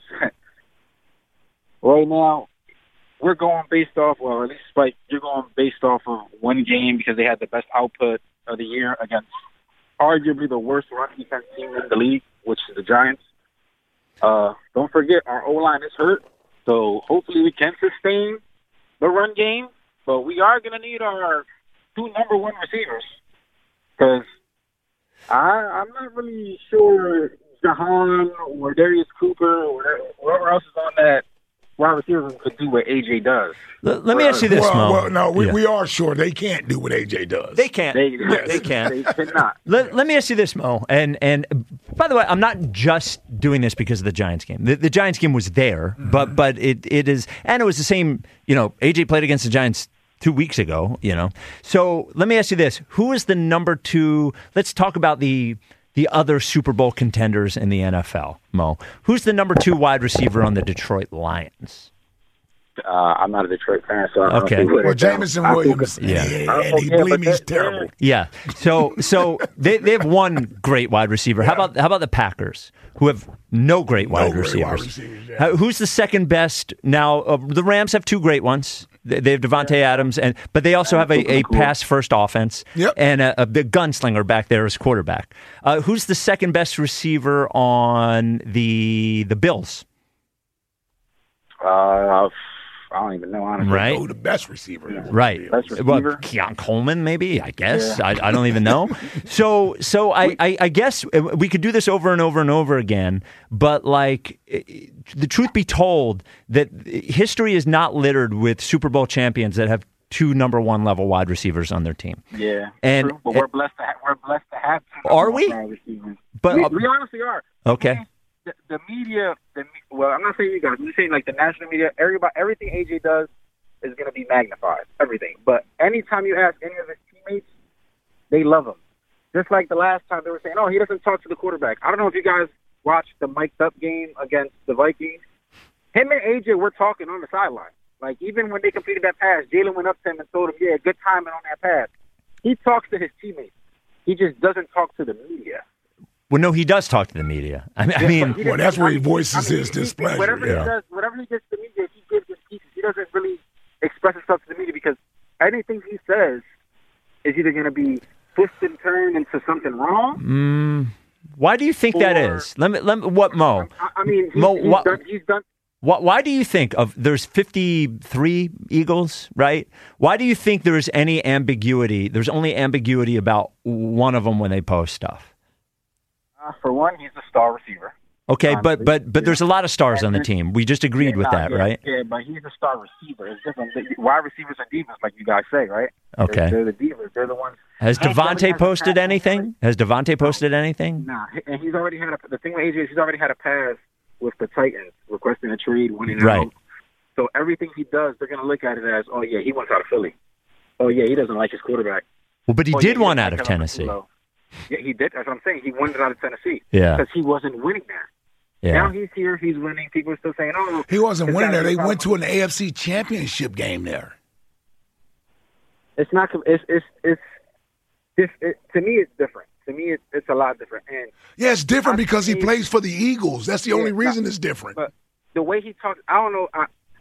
right now we're going based off, well, at least Spike, you're going based off of one game because they had the best output of the year against arguably the worst run defense team in the league, which is the Giants. Don't forget, our O-line is hurt, so hopefully we can sustain the run game, but we are going to need our two number one receivers because I'm not really sure Jahan or Darius Cooper or whoever else is on that wide receiver could do what AJ does. Let me ask you this, Mo. Well, no, we are sure they can't do what AJ does. They can't. They can't. They cannot. Let me ask you this, Mo. And by the way, I'm not just doing this because of the Giants game. The Giants game was there, but it is, and it was the same. You know, AJ played against the Giants 2 weeks ago. You know, so let me ask you this: who is the number two? Let's talk about the other Super Bowl contenders in the NFL, Mo. Who's the number two wide receiver on the Detroit Lions? I'm not a Detroit fan, so I don't Okay. think Well, Jameson Williams, Yeah. and he believe me, he's terrible. Yeah. So they have one great wide receiver. How about the Packers, who have no great wide receivers? Who's the second best? Now the Rams have two great ones. They have Devontae Adams, but they also have a pass first offense and a big gunslinger back there as quarterback. Who's the second best receiver on the Bills? I don't even know, honestly. Right. Oh, the best receiver. Right. Best receiver? Well, Keon Coleman, maybe, I guess. Yeah. I don't even know. So I guess we could do this over and over and over again, but like the truth be told, that history is not littered with Super Bowl champions that have two number one level wide receivers on their team. Yeah. And true, but we're blessed to have two Are we? wide receivers. But we honestly are. Okay. The media, well, I'm not saying you guys. I'm just saying like the national media. Everything AJ does is going to be magnified. Everything. But anytime you ask any of his teammates, they love him. Just like the last time they were saying, "Oh, he doesn't talk to the quarterback." I don't know if you guys watched the mic'd up game against the Vikings. Him and AJ were talking on the sideline. Like even when they completed that pass, Jalen went up to him and told him, "Yeah, good timing on that pass." He talks to his teammates. He just doesn't talk to the media. Well, no, he does talk to the media. I mean, well, that's where he voices his displeasure. Whatever he does, whatever he gets to the media, he gives his pieces. He doesn't really express himself to the media because anything he says is either going to be twisted and turned into something wrong. Why do you think that is? Let me. What, Mo? I mean, he's done. Why do you think there's 53 Eagles, right? Why do you think there's any ambiguity? There's only ambiguity about one of them when they post stuff. For one, he's a star receiver. Okay, but there's a lot of stars on the team. We just agreed with that, right? Yeah, but he's a star receiver. It's different. Wide receivers are divas, like you guys say, right? Okay. They're the divas. They're the ones. Has Devontae posted anything? Nah, and he's already had the thing with AJ is he's already had a pass with the Titans requesting a trade, winning out. So everything he does, they're going to look at it as, oh yeah, he wants out of Philly. Oh yeah, he doesn't like his quarterback. Well, but he did one out of Tennessee. Yeah, he did. That's what I'm saying. He won it out of Tennessee. Yeah. Because he wasn't winning there. Yeah. Now he's here. He's winning. People are still saying, "Oh, he wasn't winning there." They went to an AFC Championship game there. It's not. It's to me, it's different. To me, it's a lot different. And yeah, it's different because he plays for the Eagles. That's the only reason it's different. But the way he talks, I don't know.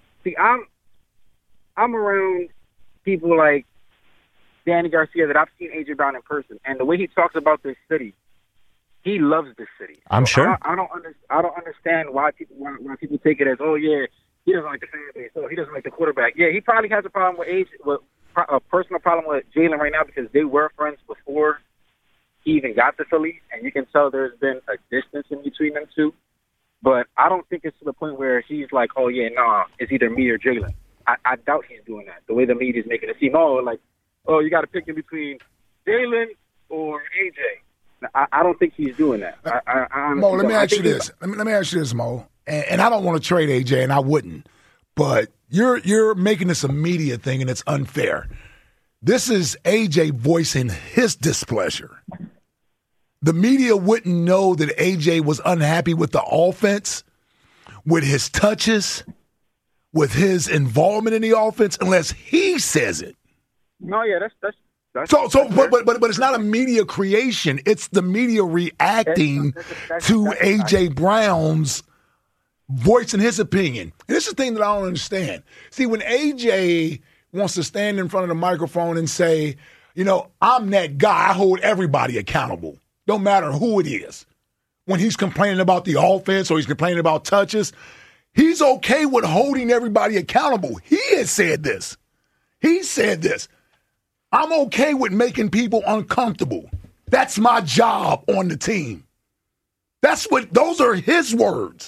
I'm around people like Danny Garcia that I've seen AJ Brown in person, and the way he talks about this city, he loves this city. I'm sure. I don't understand why people take it as, oh yeah, he doesn't like the fan base, oh he doesn't like the quarterback. Yeah, he probably has a problem with a personal problem with Jalen right now because they were friends before he even got to Philly, and you can tell there's been a distance in between them two. But I don't think it's to the point where he's like, oh yeah, nah, it's either me or Jalen. I doubt he's doing that. The way the media is making it seem, oh, you got to pick in between Jalen or AJ. I don't think he's doing that. Mo, let me ask you this. Let me ask you this, Mo. And I don't want to trade AJ, and I wouldn't. But you're making this a media thing, and it's unfair. This is AJ voicing his displeasure. The media wouldn't know that AJ was unhappy with the offense, with his touches, with his involvement in the offense, unless he says it. No, yeah, that's but it's not a media creation. It's the media reacting to AJ Brown's voicing his opinion. And this is the thing that I don't understand. See, when AJ wants to stand in front of the microphone and say, I'm that guy, I hold everybody accountable, no matter who it is. When he's complaining about the offense or he's complaining about touches, he's okay with holding everybody accountable. He has said this. He said this. I'm okay with making people uncomfortable. That's my job on the team. Those are his words.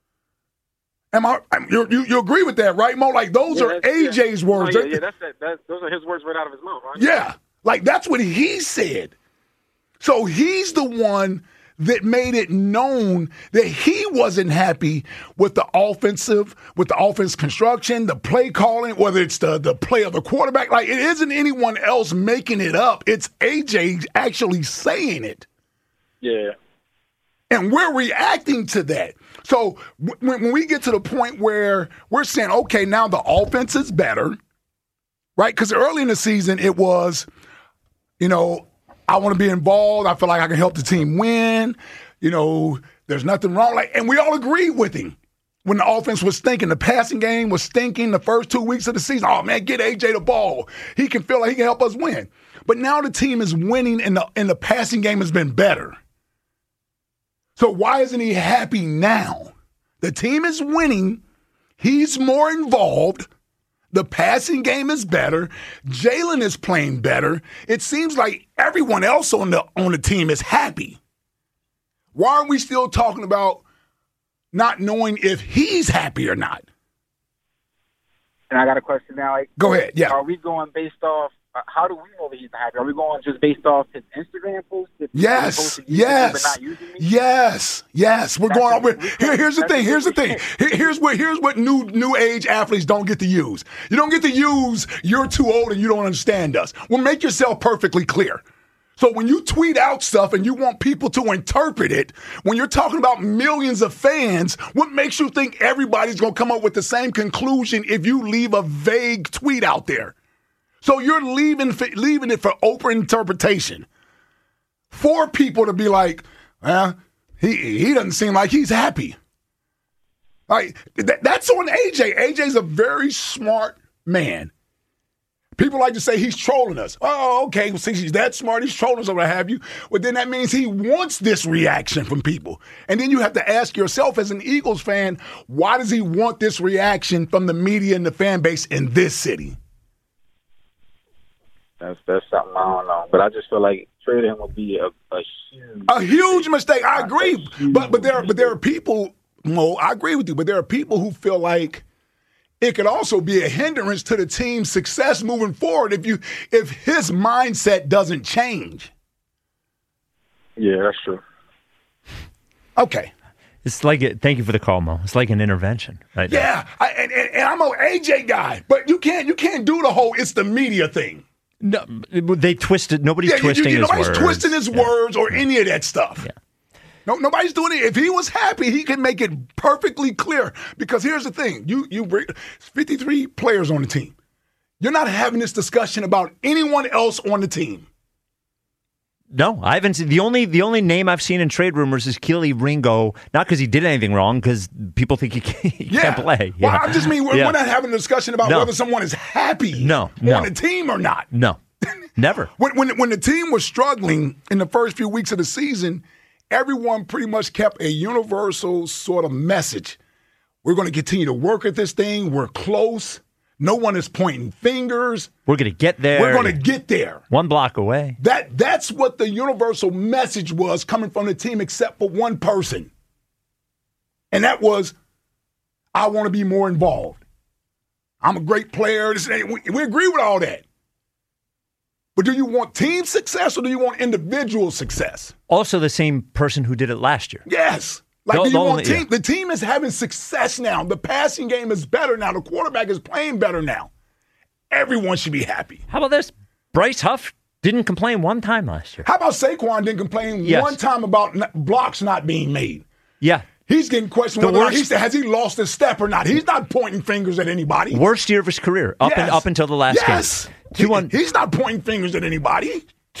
You agree with that, right, Mo? Like those are AJ's words. Oh, yeah, those are his words right out of his mouth, right? Yeah, like that's what he said. So he's the one that made it known that he wasn't happy with the offense construction, the play calling, whether it's the play of the quarterback. Like, it isn't anyone else making it up. It's AJ actually saying it. Yeah. And we're reacting to that. So when we get to the point where we're saying, okay, now the offense is better, right? Because early in the season, it was, I want to be involved. I feel like I can help the team win. There's nothing wrong. And we all agreed with him when the offense was stinking. The passing game was stinking the first 2 weeks of the season. Oh, man, get AJ the ball. He can feel like he can help us win. But now the team is winning and the passing game has been better. So why isn't he happy now? The team is winning. He's more involved. The passing game is better. Jalen is playing better. It seems like everyone else on the team is happy. Why are we still talking about not knowing if he's happy or not? And I got a question now. Go ahead. Yeah. Are we going based off? How do we know that he's happy? Are we going just based off his Instagram post? Yes. We're going on. Here's the thing. Here's what new age athletes don't get to use. You don't get to use "you're too old and you don't understand us." Well, make yourself perfectly clear. So when you tweet out stuff and you want people to interpret it, when you're talking about millions of fans, what makes you think everybody's going to come up with the same conclusion if you leave a vague tweet out there? So you're leaving it for open interpretation. For people to be like, he doesn't seem like he's happy. Like that's on AJ. AJ's a very smart man. People like to say he's trolling us. Oh, okay. Well, since he's that smart, he's trolling us or what have you. Well, then that means he wants this reaction from people. And then you have to ask yourself as an Eagles fan, why does he want this reaction from the media and the fan base in this city? That's something I don't know. But I just feel like trading him would be a huge mistake. I agree. But there are people, Mo, I agree with you, but there are people who feel like it could also be a hindrance to the team's success moving forward if his mindset doesn't change. Yeah, that's true. Okay. It's like thank you for the call, Mo. It's like an intervention, right? Yeah, and I'm an AJ guy, but you can't do the whole it's the media thing. No, they twisted. Nobody's twisting his words. Nobody's twisting his words or any of that stuff. Yeah. No, nobody's doing it. If he was happy, he can make it perfectly clear. Because here's the thing: you 53 players on the team. You're not having this discussion about anyone else on the team. No, I haven't seen the only name I've seen in trade rumors is Keely Ringo. Not because he did anything wrong, because people think he can't play. Yeah. Well, I just mean we're not having a discussion about whether someone is happy on the team or not. No, never. When the team was struggling in the first few weeks of the season, everyone pretty much kept a universal sort of message. We're going to continue to work at this thing. We're close. No one is pointing fingers. We're going to get there. We're going to get there. 1 block away. That's what the universal message was coming from the team, except for one person. And that was, I want to be more involved. I'm a great player. We agree with all that. But do you want team success or do you want individual success? Also the same person who did it last year. Yes. Do you want team? Yeah. The team is having success now. The passing game is better now. The quarterback is playing better now. Everyone should be happy. How about this? Bryce Huff didn't complain one time last year. How about Saquon didn't complain one time about blocks not being made? Yeah. He's getting questioned whether or not has he lost his step or not. He's not pointing fingers at anybody. Worst year of his career up until the last game. He's not pointing fingers at anybody.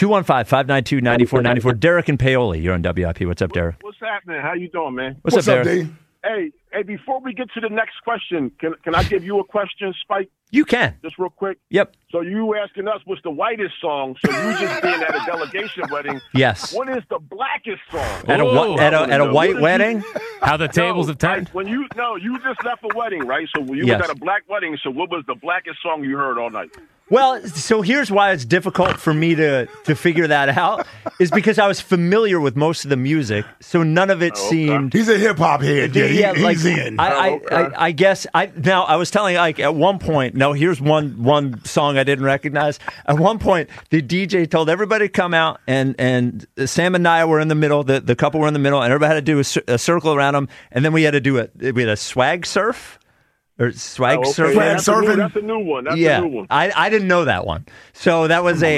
215-592-9494. Derek and Paoli, you're on WIP. What's up, Derek? What's happening? How you doing, man? What's up, Derek? Hey, before we get to the next question, can I give you a question, Spike? You can. Just real quick? Yep. So you asking us what's the whitest song, so you just being at a delegation wedding. Yes. What is the blackest song? At a white wedding? How the tables have turned? Like you just left a wedding, right? So you was at a black wedding, so what was the blackest song you heard all night? Well, so here's why it's difficult for me to figure that out, is because I was familiar with most of the music, so none of it seemed... He's a hip-hop head, he's in. I guess, I was telling Ike at one point, here's one song I didn't recognize. At one point, the DJ told everybody to come out, and Sam and Nia were in the middle, the couple were in the middle, and everybody had to do a circle around them, and then we had a swag surf. Or swag Okay, surfing? yeah, that's a new one. That's yeah, a new one. I didn't know that one. So that was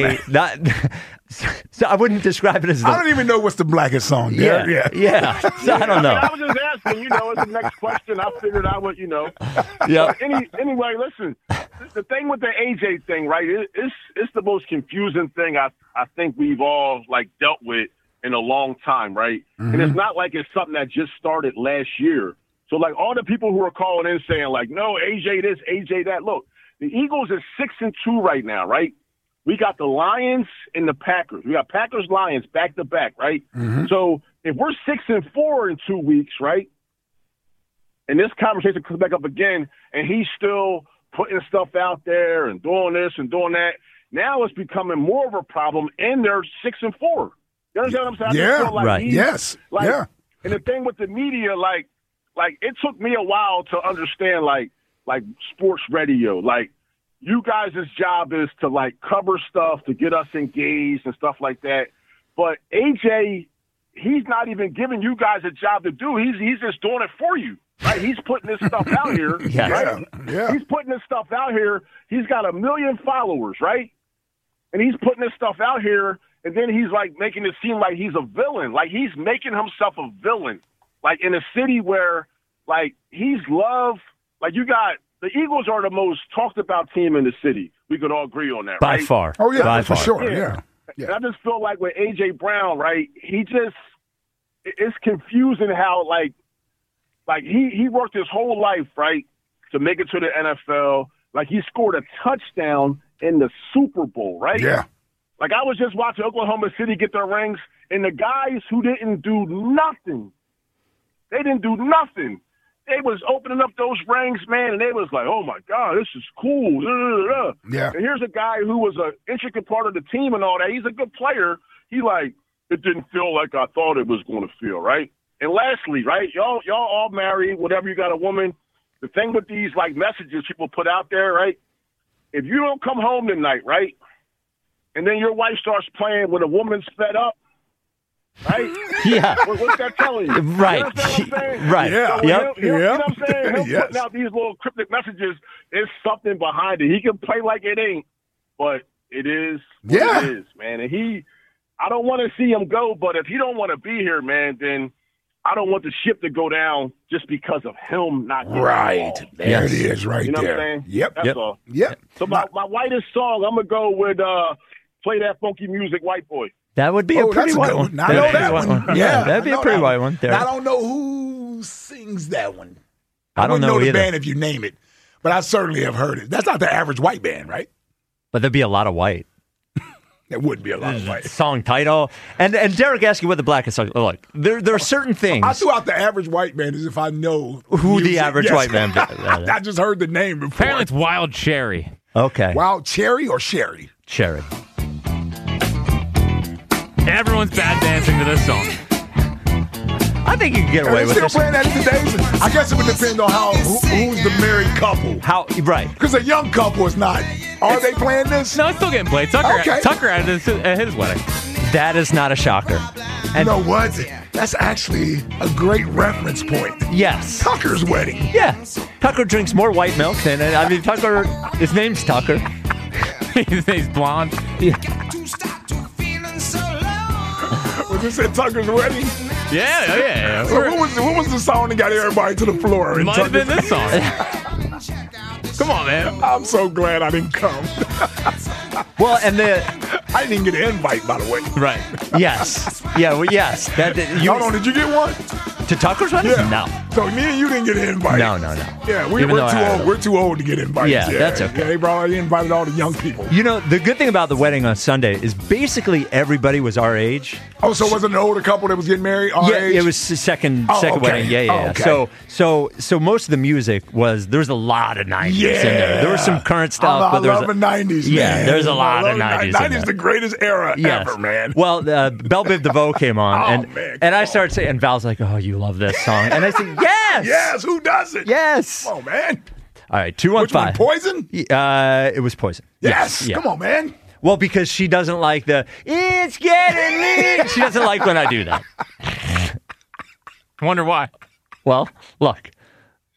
so I wouldn't describe it as I don't even know what's the blackest song. Yeah. So I don't know. I was just asking, it's the next question. I figured I would, Yeah. Anyway, listen, the thing with the AJ thing, right, it's the most confusing thing I think we've all, dealt with in a long time, right? Mm-hmm. And it's not like it's something that just started last year. So, all the people who are calling in saying, no, AJ this, AJ that. Look, the Eagles are 6-2 right now, right? We got the Lions and the Packers. We got Packers-Lions back-to-back, right? Mm-hmm. So, if we're 6-4 in 2 weeks, right, and this conversation comes back up again, and he's still putting stuff out there and doing this and doing that, now it's becoming more of a problem, and they're 6-4. You understand what I'm saying? I just feel right. Yes. Yeah. And the thing with the media, it took me a while to understand, sports radio. You guys' job is to, cover stuff to get us engaged and stuff like that. But AJ, he's not even giving you guys a job to do. He's just doing it for you, right? He's putting this stuff out here, right? Yeah. He's putting this stuff out here. He's got 1 million followers, right? And he's putting this stuff out here, and then he's, making it seem like he's a villain. He's making himself a villain. In a city where, he's loved, you got the Eagles are the most talked about team in the city. We could all agree on that, By right? far. Oh, yeah, By for far. sure, yeah. And I just feel like with A.J. Brown, right, it's confusing how, he worked his whole life, right, to make it to the NFL. He scored a touchdown in the Super Bowl, right? Yeah. I was just watching Oklahoma City get their rings, and the guys who didn't do nothing, they didn't do nothing. They was opening up those rings, man, and they was like, oh, my God, this is cool. Yeah. And here's a guy who was an intricate part of the team and all that. He's a good player. It didn't feel like I thought it was going to feel, right? And lastly, right, y'all all married, whatever, you got a woman. The thing with these, messages people put out there, right, if you don't come home tonight, right, and then your wife starts playing when a woman's fed up, right? Yeah. What's that telling you? Right. You understand what I'm saying? Right. So Yep. You know what I'm saying? Him Yes. putting out these little cryptic messages, there's something behind it. He can play like it ain't, but it is what it is, man. And I don't want to see him go, but if he don't want to be here, man, then I don't want the ship to go down just because of him not getting involved. There it is right You know there. what I'm saying? Yep. That's all. Yep. So my whitest song, I'm going to go with Play That Funky Music, White Boy. That would be a pretty white one. I know that one. Yeah, that'd be a pretty white one. There. I don't know who sings that one. I don't know the either. band if you name it, but I certainly have heard it. That's not the average white band, right? But there'd be a lot of white. There would be a lot of white. Song title. And Derek asked you what the blackest song. Look, there are certain things. I threw out the average white band as if I know who music. the average Yes. white band is. I just heard the name before. Apparently it's Wild Cherry. Okay. Wild Cherry or Sherry? Cherry. Everyone's bad dancing to this song. I think you can get Are away they with still this. playing that today? I guess it would depend on who's the married couple. Right. Because a young couple is not. Are they playing this? No, it's still getting played. Tucker at his wedding. That is not a shocker. You know what? That's actually a great reference point. Yes. Tucker's wedding. Yeah. Tucker drinks more white milk than, Tucker, his name's Tucker. He's blonde. Yeah. Was this at Tucker's wedding? Yeah. So what was the song that got everybody to the floor? It might have been this song. Come on, man. I'm so glad I didn't come. Well, and I didn't even get an invite, by the way. Right. Yes. Yeah, well, yes. Hold on, did you get one? To Tucker's wedding? Yeah. No. So me and you didn't get an invite. No. Yeah, we're too old. We're too old to get invited. Yeah, that's okay. Yeah, they invited all the young people. You know, the good thing about the wedding on Sunday is basically everybody was our age. Oh, so was it an older couple that was getting married? Our age? It was the second okay. wedding. Yeah. Okay. So most of the music there was a lot of 90s in there. There was some current stuff. I love the 90s, man. Yeah, there's a lot of 90s. 90s the greatest era ever, man. Well, Belle Biv DeVoe came on, and I started saying, and Val's like, "Oh, you love this song," and I said, "Yes, yes, who doesn't? Yes, come on, man." All right, 215. Poison? It was Poison. Yes, yeah. Come on, man. Well, because she doesn't like "It's getting me." She doesn't like when I do that. Wonder why. Well, look.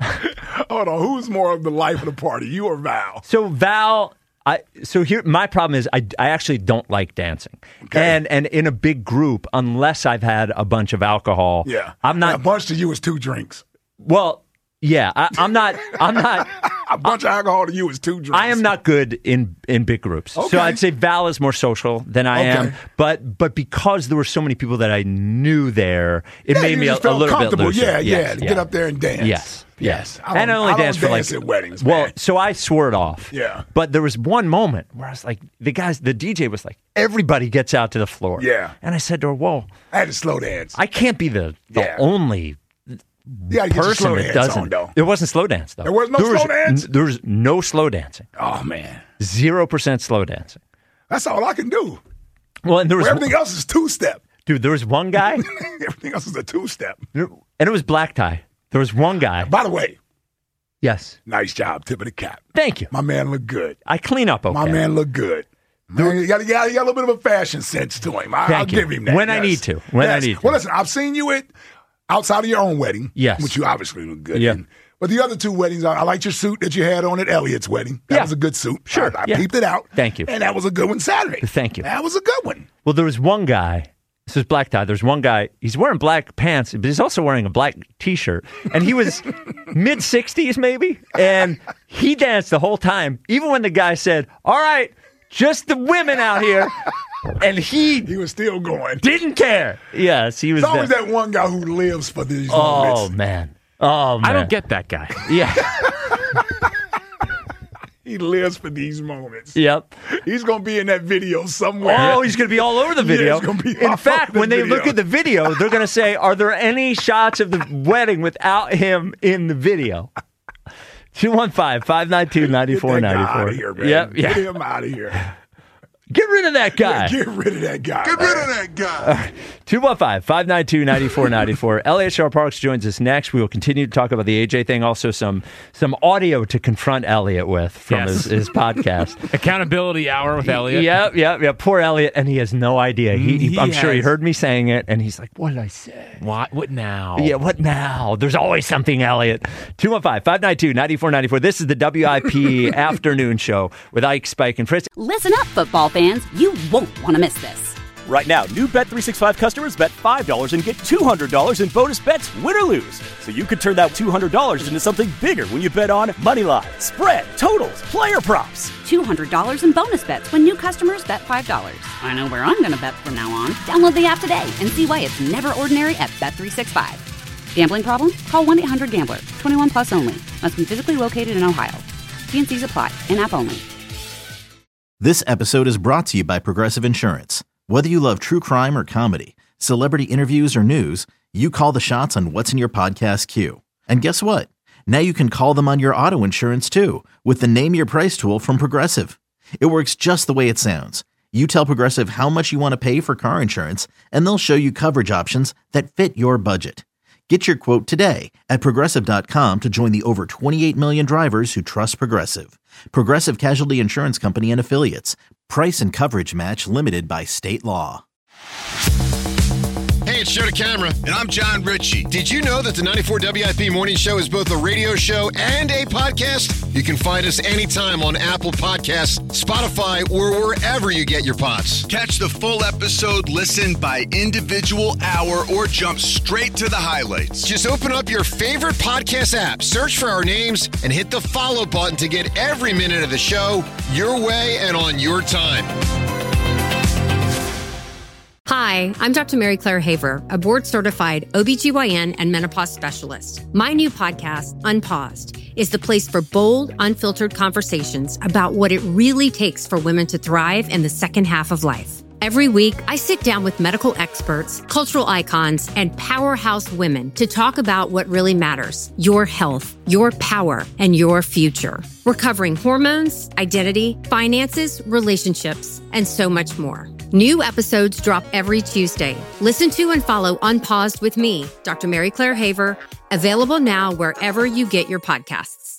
Hold on. Who's more of the life of the party, you or Val? So Val, here my problem is I actually don't like dancing, and in a big group, unless I've had a bunch of alcohol, I'm not. And a bunch to you is 2 drinks. Well, yeah, I'm not. A bunch of alcohol to you is 2 drinks. I am not good in big groups. Okay. So I'd say Val is more social than I am. But because there were so many people that I knew there, it made me a little bit looser. To get up there and dance. Yes. I only danced for dance like at weddings. Well, man. so I swore it off. Yeah. But there was one moment where I was like, the DJ was like, everybody gets out to the floor. Yeah. And I said to her, whoa. I had to slow dance. I can't be the only person that doesn't. It wasn't slow dance, though. There was no slow dance? There was no slow dancing. Oh, man. 0% slow dancing. That's all I can do. Well, and there was everything else is 2-step. Dude, there was one guy. Everything else is a 2-step. And it was black tie. There was one guy. By the way. Yes. Nice job. Tip of the cap. Thank you. My man looked good. I clean up okay. My man looked good. Man, he got a little bit of a fashion sense to him. I'll give him that. When I need to. I need to. Well, listen, I've seen you outside of your own wedding. Yes. Which you obviously look good yeah. in. But the other 2 weddings, I liked your suit that you had on at Elliot's wedding. That was a good suit. Sure. I peeped it out. Thank you. And that was a good one Saturday. Thank you. That was a good one. Well, there was one guy. This is black tie. There's one guy. He's wearing black pants, but he's also wearing a black T-shirt. And he was mid-60s maybe. And he danced the whole time, even when the guy said, all right, just the women out here. And he was still going. Didn't care. Yes, he was. There's always that one guy who lives for these moments. Oh, man. I don't get that guy. Yeah. He lives for these moments. Yep. He's going to be in that video somewhere. Oh, he's going to be all over the video. Yeah, he's gonna be in fact, when they look at the video, they're going to say, are there any shots of the wedding without him in the video? 215-592-9494. Yep. Get him out of here. Get rid of that guy. Get rid of that guy. Get rid of that guy. 215-592-9494. Elliot Shore-Parks joins us next. We will continue to talk about the AJ thing. Also, some audio to confront Elliot with from his podcast. Accountability hour with Elliot. Yeah. Poor Elliot, and he has no idea. I'm sure he heard me saying it, and he's like, what did I say? What now? Yeah, what now? There's always something, Elliot. 215-592-9494. This is the WIP afternoon show with Ike, Spike, and Fritz. Listen up, football fans. You won't want to miss this. Right now, new Bet365 customers bet $5 and get $200 in bonus bets, win or lose. So you could turn that $200 into something bigger when you bet on moneyline, spread, totals, player props. $200 in bonus bets when new customers bet $5. I know where I'm going to bet from now on. Download the app today and see why it's never ordinary at Bet365. Gambling problem? Call 1-800-GAMBLER. 21 plus only. Must be physically located in Ohio. T&Cs apply. In-app only. This episode is brought to you by Progressive Insurance. Whether you love true crime or comedy, celebrity interviews or news, you call the shots on what's in your podcast queue. And guess what? Now you can call them on your auto insurance too with the Name Your Price tool from Progressive. It works just the way it sounds. You tell Progressive how much you want to pay for car insurance, and they'll show you coverage options that fit your budget. Get your quote today at Progressive.com to join the over 28 million drivers who trust Progressive. Progressive Casualty Insurance Company and Affiliates. Price and coverage match limited by state law. Hey, it's Joe DeCamera. And I'm John Ritchie. Did you know that the 94 WIP Morning Show is both a radio show and a podcast? You can find us anytime on Apple Podcasts, Spotify, or wherever you get your pods. Catch the full episode, listen by individual hour, or jump straight to the highlights. Just open up your favorite podcast app, search for our names, and hit the follow button to get every minute of the show your way and on your time. Hi, I'm Dr. Mary Claire Haver, a board-certified OBGYN and menopause specialist. My new podcast, Unpaused, is the place for bold, unfiltered conversations about what it really takes for women to thrive in the second half of life. Every week, I sit down with medical experts, cultural icons, and powerhouse women to talk about what really matters: your health, your power, and your future. We're covering hormones, identity, finances, relationships, and so much more. New episodes drop every Tuesday. Listen to and follow Unpaused with me, Dr. Mary Claire Haver, available now wherever you get your podcasts.